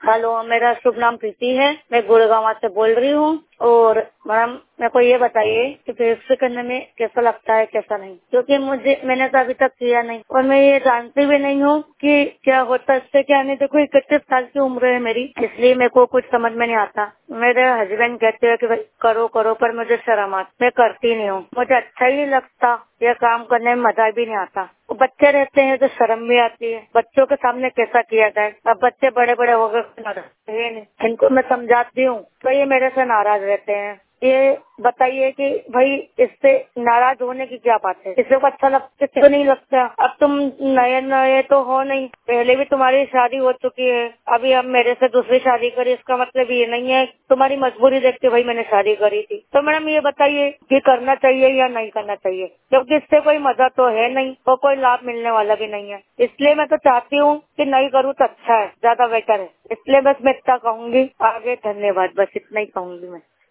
Hello, मेरा शुभ नाम प्रीति है। मैं गुड़गांव से बोल रही हूँ। और मैडम, मेरे को ये बताइए कि फेस करने में कैसा लगता है कैसा नहीं, क्योंकि मैंने तो अभी तक किया नहीं और मैं ये जानती भी नहीं हूँ कि क्या होता है इससे क्या नहीं। देखो 31 साल की उम्र है मेरी, इसलिए मेरे को कुछ समझ में नहीं आता। मेरे हस्बैंड कहते हैं कि भाई करो करो, पर मुझे शर्म आती, मैं करती नहीं हूँ। मुझे अच्छा ही नहीं लगता, यह काम करने में मजा भी नहीं आता। वो बच्चे रहते हैं तो शर्म भी आती है, बच्चों के सामने कैसा किया जाए। अब बच्चे बड़े बड़े हो गए, इनको मैं समझाती हूँ तो ये मेरे से नाराज रहते हैं। ये बताइए कि भाई इससे नाराज होने की क्या बात है? किसी को अच्छा लगता, किसी को नहीं लगता। अब तुम नए नए तो हो नहीं, पहले भी तुम्हारी शादी हो चुकी है, अभी अब मेरे से दूसरी शादी करी, इसका मतलब ये नहीं है तुम्हारी मजबूरी देख के भाई मैंने शादी करी थी। तो मैडम ये बताइए कि करना चाहिए या नहीं करना चाहिए, क्योंकि इससे कोई मजा तो है नहीं और कोई लाभ मिलने वाला भी नहीं है। इसलिए मैं तो चाहती हूँ कि नहीं करूँ तो अच्छा है, ज्यादा बेटर है। इसलिए बस मैं इतना कहूंगी। आगे धन्यवाद, बस इतना ही कहूंगी मैं।